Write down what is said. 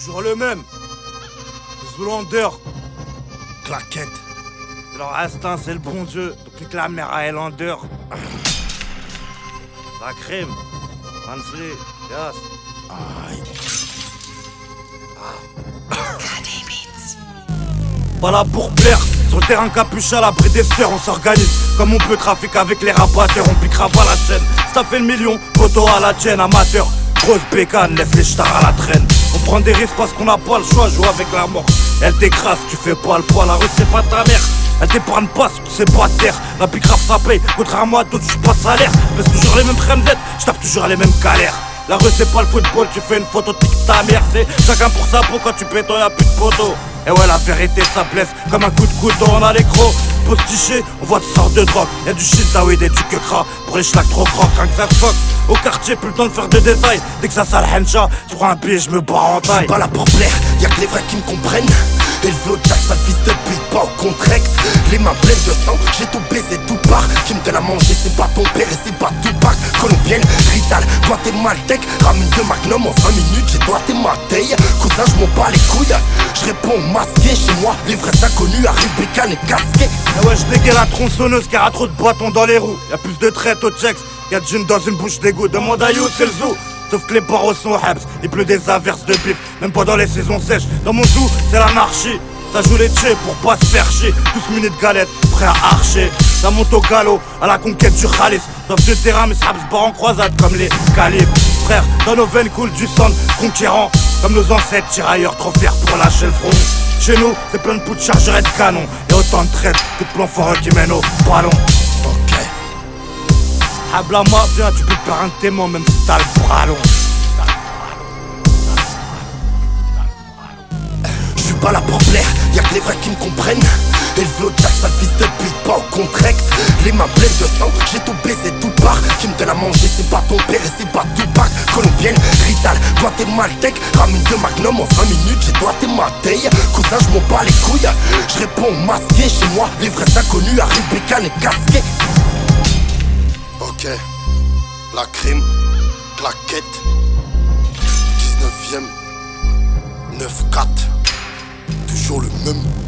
Toujours le même. Zoolander. Claquette. Leur instinct c'est le bon Dieu, donc nique la mère à Highlander. La crème. Mansley, yes. Aïe. Pas là pour plaire, sur le terrain capuché à l'abri des sphères, on s'organise comme on peut, trafic avec les rabatteurs, on piquera pas la chaîne. Ça fait le million, photo à la tienne, amateur. Grosse bécane, laisse les stars à la traîne. On prend des risques parce qu'on n'a pas le choix, joue avec la mort. Elle t'écrase, tu fais pas le poids, la rue c'est pas ta mère. Elle t'épargne pas, c'est pas terre. La pique-raf ça paye, contrairement à d'autres, j'suis pas de salaire. Baisse toujours les mêmes crèmes-dettes, j'tape toujours les mêmes galères. La rue c'est pas le football, tu fais une photo, tic ta mère, c'est chacun pour sa peau, quand tu pétons y'a plus de poteau. Et ouais la vérité ça blesse, comme un coup de couteau on a les crocs. Postiché, on voit toutes sortes de drogues, y'a du shit, ah oui, des trucs que gras. Pour les schlacs trop crocs, rien que ça fuck. Au quartier, plus le temps de faire de détails. Dès que ça sale hencha, je prends un billet, je me barre en taille. J'suis pas là pour plaire, y'a que les vrais qui me comprennent. Élevé au jack, sale fils de pute, pas au contrex. Les mains pleines de sang, j'ai tout baisé, tout part. Qui me donne à manger, c'est pas ton père et c'est pas Tupac. Colombienne, Rital, Guatémaltèque. Ramène de Magnum en 20 minutes, j'ai doigté ma taille. Cousin, j'm'en bats les couilles. J'réponds masqué chez moi, les vrais inconnus arrivent bécane et casqués. Et ouais, j'dégaine la tronçonneuse car y'a trop de bâtons dans les roues. Y'a plus de traite au checks, y'a de jeans dans une bouche d'égout. Demande à You, c'est le zoo. Sauf que les barreaux sont habs, il pleut des averses de bif, même pas dans les saisons sèches. Dans mon zoo, c'est l'anarchie. Ça joue les tchés pour pas se faire chier. Tous munis de galettes, prêts à archer. Ça monte au galop, à la conquête du Khalis. Sauf de terrain, mais ça se barre en croisade comme les calibres. Frère, dans nos veines coule du sang conquérant. Comme nos ancêtres, tirailleurs trop fiers pour lâcher le front. Chez nous, c'est plein de poudre chargeurs et de canons. Y'a autant de traites que de plans foreux qui mènent au ballon. Ok. Habla mafia, tu peux te faire un témoin même si t'as le bras long. J'suis pas là pour plaire, y'a que les vrais qui me comprennent. Élevé au jack, sale fils de pute, pas au contrex. Les mains pleines de sang, j'ai tout baisé, tout part. Qui me donne à manger, c'est pas ton père et c'est pas Tupac. Colombienne, Rital, Guatémaltèque. Ramène de Magnum en 20 minutes, j'ai doigté ma taille. Cousin, j'm'en bats les couilles. J'réponds masqué chez moi, les vrais inconnus arrivent bécane et casqués. Ok, la crime, claquette, 19ème, 9-4, toujours le même.